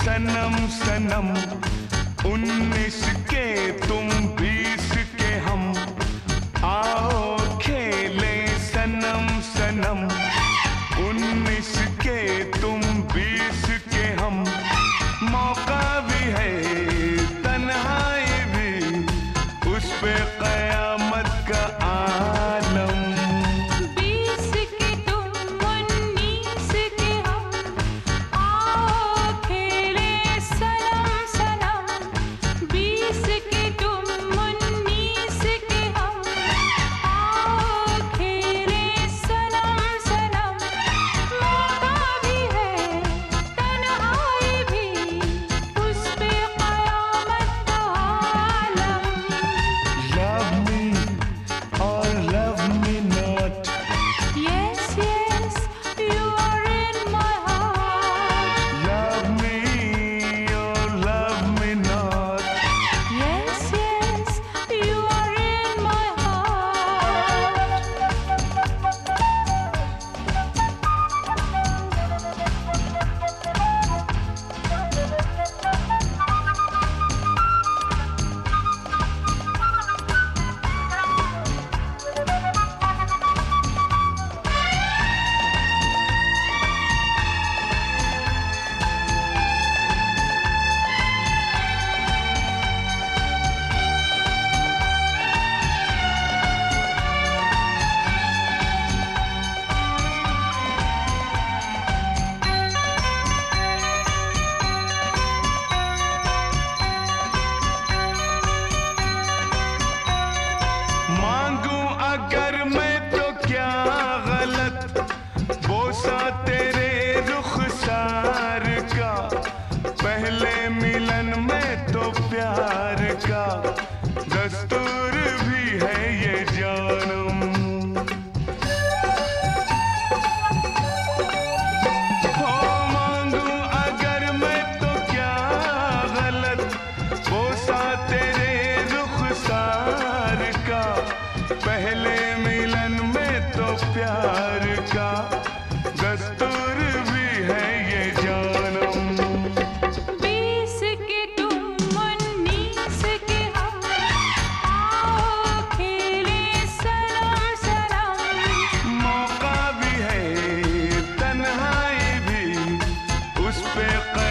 सनम सनम, 19 के तुम 20 के हम, आओ खेले सनम सनम, 19 के तुम 20 के हम, मौका भी है तन्हाई भी, उस पे कयामत का आलम। 20 के तुम 19 के हम, आओ खेले सनम सनम, 20 के तुम 19 के हम, आओ खेले सनम सनम, मौका भी है तन्हाई भी, उस पे कयामत का आलम। Love me or love me not, Yes, yes, you are in my heart. love me or love me not. Yes, yes, you are in my heart. मांगू अगर मैं तो क्या गलत, बोसा तेरे रुखसार का, पहले मिलन में तो प्यार का दस्तूर भी है ये जानम। हो मांगू अगर मैं तो क्या गलत, बोसा तेरे रुखसार का, पहले मिलन में तो प्यार का दस्तूर भी है ये जानम। 20 के तुम 19 के हम, आओ खेले सनम सनम, मौका भी है तन्हाई भी, उस पे